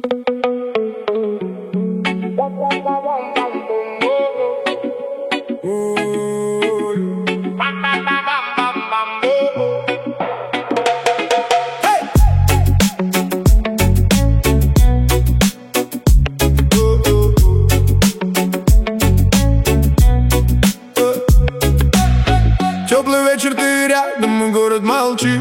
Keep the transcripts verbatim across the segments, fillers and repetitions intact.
Теплый вечер, ты рядом, и город молчит.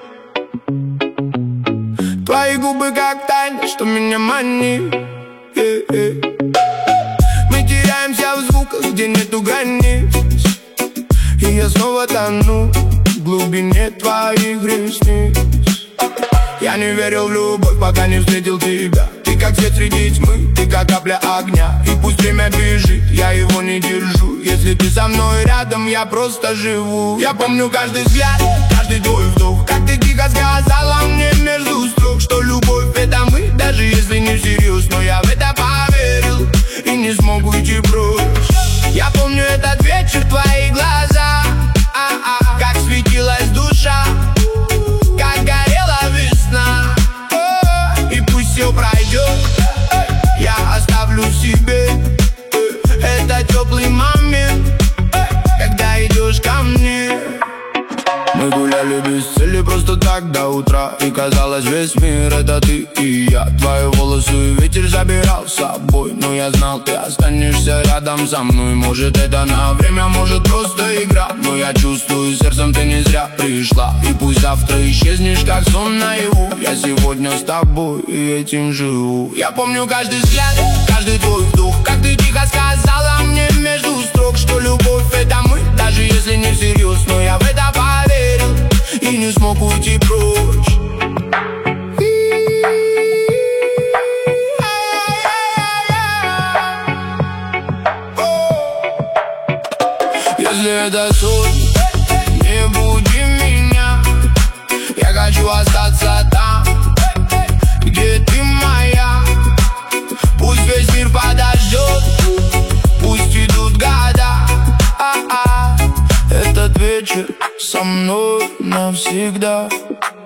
Твои губы как тайна, что меня манит. э -э. Мы теряемся в звуках, где нету границ. И я снова тону в глубине твоих ресниц. Я не верил в любовь, пока не встретил тебя. Ты как свет среди тьмы, ты как капля огня. И пусть время бежит, я его не держу. Если ты со мной рядом, я просто живу. Я помню каждый взгляд, каждый твой вдох. Как ты тихо сказала мне между строк, что любовь — это мы, даже если не всерьез. Но я в это поверил и не смог уйти прочь. Я помню этот вечер, твои глаза, а-а, как светилась душа, как горела весна. И пусть все пройдет, я оставлю себе этот теплый момент, когда идешь ко мне. Мы гуляли без цели просто так до утра, и казалось, весь мир — это ты и я. Твои волосы ветер забирал с собой, но я знал, ты останешься рядом со мной. Может, это на время, может, просто игра, но я чувствую, сердцем ты не зря пришла. И пусть завтра исчезнешь, как сон наяву, я сегодня с тобой и этим живу. Я помню каждый взгляд, каждый твой вдох. Как ты тихо сказала мне между строк, что любовь — это мы, даже если не всерьез. Но я в это поверил и не смог уйти прочь. Если это сон, не буди меня. Я хочу остаться там, где ты моя. Пусть весь мир подождет, пусть идут года, а-а. Этот вечер со мной навсегда.